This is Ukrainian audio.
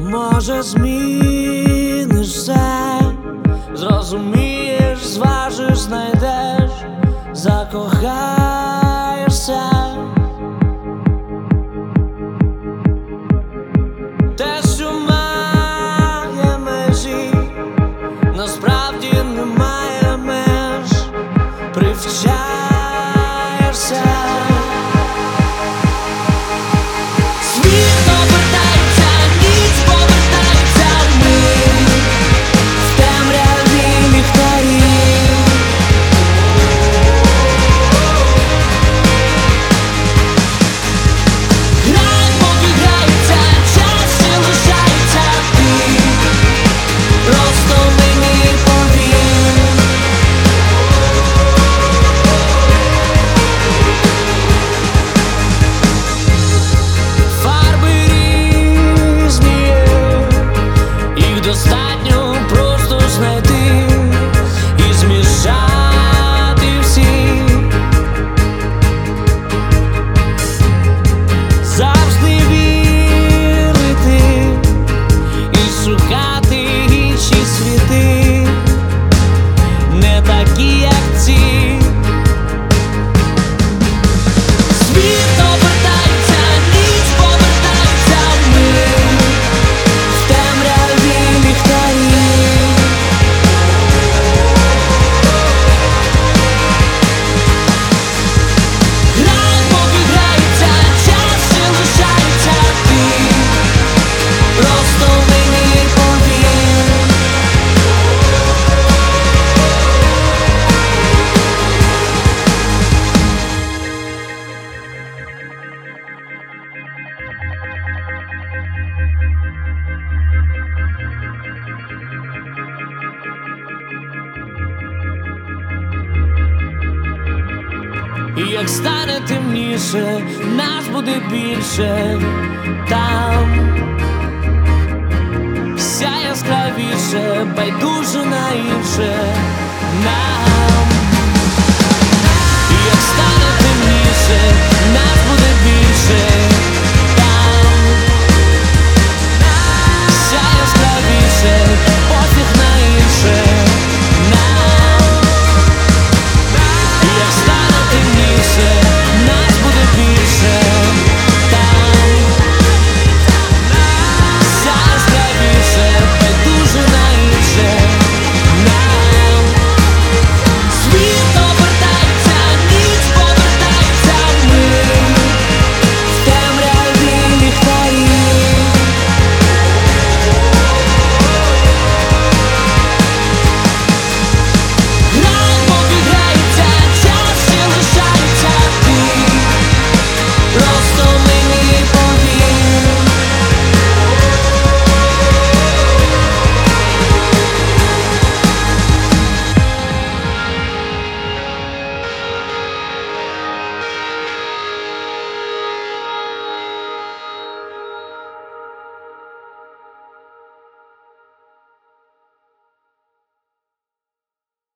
Може, зміниш все, зрозумієш, зважиш, знайдеш, закохаєшся. Те, що має межі, насправді немає меж, привчаєшся. Світ обертається, ніч повертається, ми в темряві ліхтарів. Грай, поки грається, час ще лишається, ти просто мені повір. Фарби різні є, їх достатньо просто знайти і змішати всі. Завжди вірити і шукати інші світи, не такі, як ці. Світ обертається, ніч повертається, ми в темряві ліхтарів. Грай, поки грається, час ще лишається, ти просто мені повір. І як стане темніше, нас буде більше там, вся яскравіше, байдуже на інше нам. І як стане темніше,